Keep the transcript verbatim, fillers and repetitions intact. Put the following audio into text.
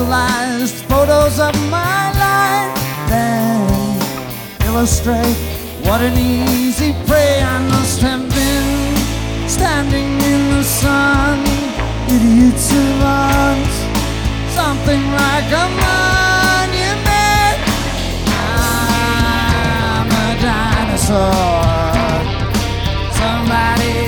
stylized photos of my life, then illustrate what an easy prey I must have been, standing in the sun. Idiots of art, something like a monument. I'm a dinosaur.